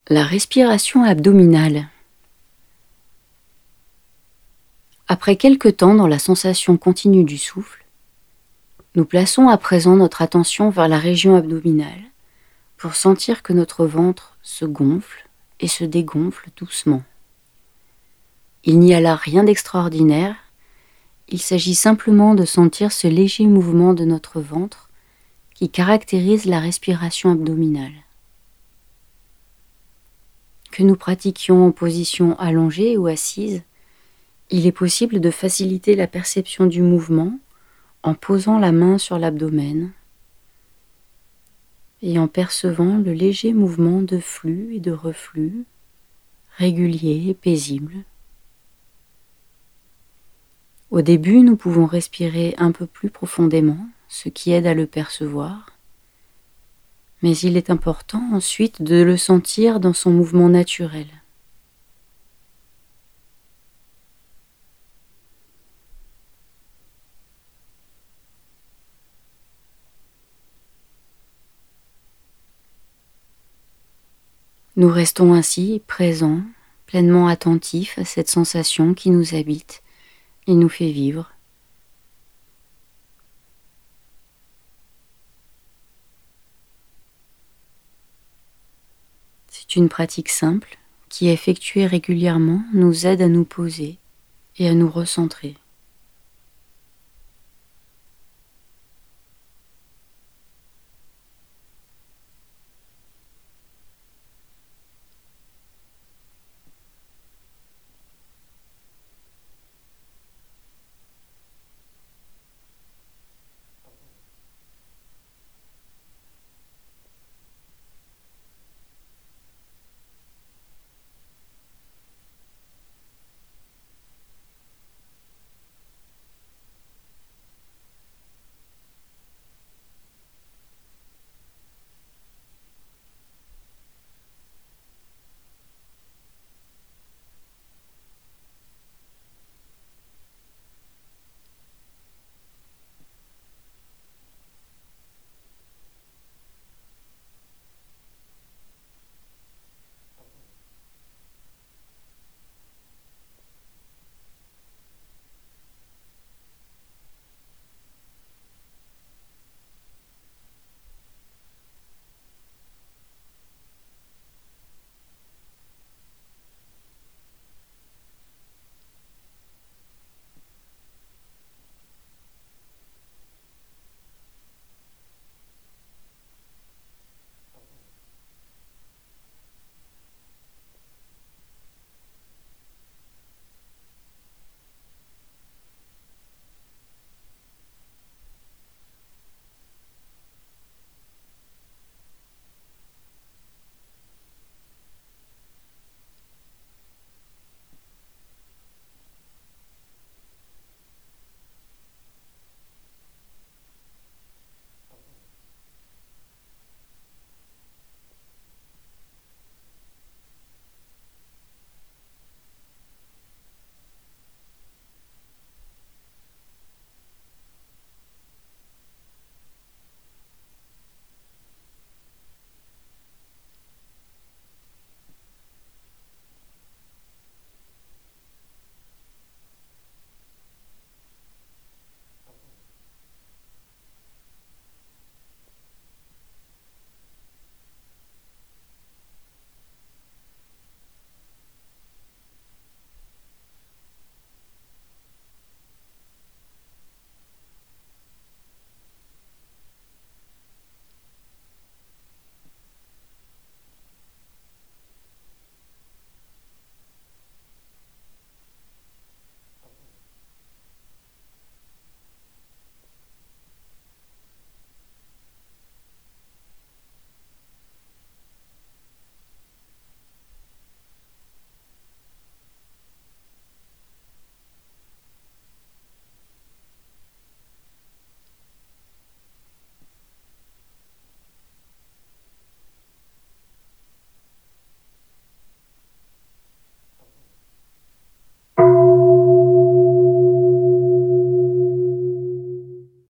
La respiration abdominale. Après quelque temps dans la sensation continue du souffle, nous plaçons à présent notre attention vers la région abdominale pour sentir que notre ventre se gonfle et se dégonfle doucement. Il n'y a là rien d'extraordinaire, il s'agit simplement de sentir ce léger mouvement de notre ventre qui caractérise la respiration abdominale. Que nous pratiquions en position allongée ou assise, il est possible de faciliter la perception du mouvement en posant la main sur l'abdomen et en percevant le léger mouvement de flux et de reflux, régulier et paisible. Au début, nous pouvons respirer un peu plus profondément, ce qui aide à le percevoir, mais il est important ensuite de le sentir dans son mouvement naturel. Nous restons ainsi présents, pleinement attentifs à cette sensation qui nous habite et nous fait vivre. C'est une pratique simple qui, effectuée régulièrement, nous aide à nous poser et à nous recentrer.